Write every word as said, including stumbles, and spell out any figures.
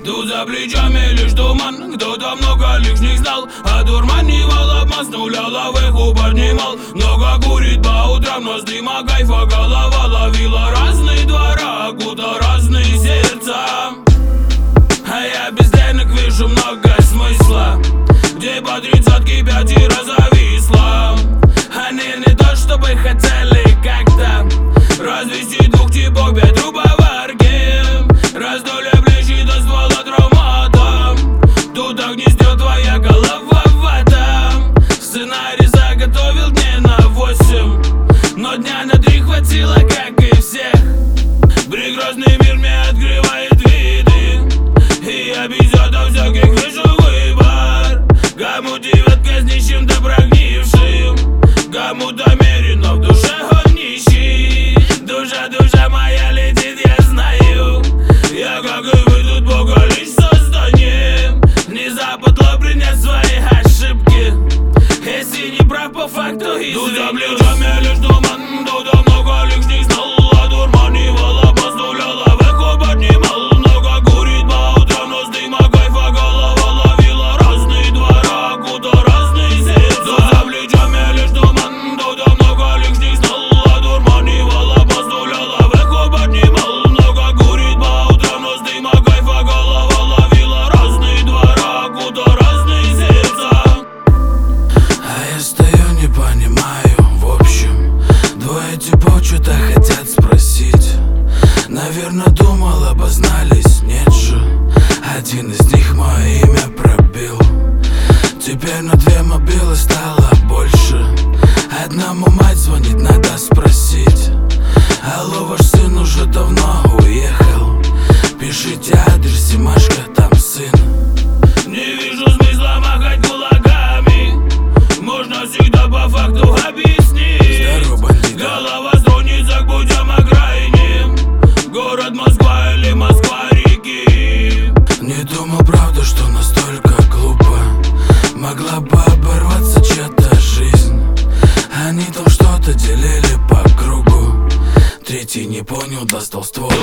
Тут за плечами лишь туман, кто-то много лишних знал, одурманивал, обмазнула, лавеху поднимал. Много курит по утрам, но с дыма кайфа голова ловила. Разные двора, куда разные сердца. А я без денег вижу много смысла, где по тридцатке пятеро зависла. Они не то чтобы хотели как-то развести двух типов петруповарки, раздули плечи до ствола травматом. Тут так гнездет твоя голова в этом. Сценарий заготовил дней на восемь, но дня на три хватило, как и всех. Прекрасный мир мне открывает виды, и я без этого всяких вижу выбор. Кому девятка с нищим да прогнившим, кому-то мерено в душе он нищий. Душа, душа моя летит, я знаю. Я, как и вы, тут Бога лишь созданием. Не западло принять свои ошибки, если не прав по факту извинюсь. Тут за плечами лишь туман, тут много лишних знал, одурманивал, обмазнула, лавеху поднимал. Много курит по утрам, но с дыма кайфа голова ловила. Разные двора, куда разные сердца. Тут за плечами лишь туман, тут много лишних знал, одурманивал, обмазнула, лавеху поднимал. Много курит по утрам, но с дыма кайфа голова ловила. Разные двора, куда разные сердца. А я стою, не понимаю, в общем, двое типов что-то хотят спросить. Наверное, думал, обознались, нет же. Один из них мое имя пробил. Теперь на две мобилы стало больше. Одному мать звонит, надо спросить: алло, ваш сын уже давно уехал, пишите адрес, Машка, там сын. Не вижу смысла махать кулаками, можно всегда по факту объяснить. Здорово, бандит. Голова струнится к путям окраинным, город Москва или Москва-реки. Не думал, правда, что настолько глупо могла бы оборваться чья-то жизнь. Они там что-то делили по кругу, третий не понял, достал ствол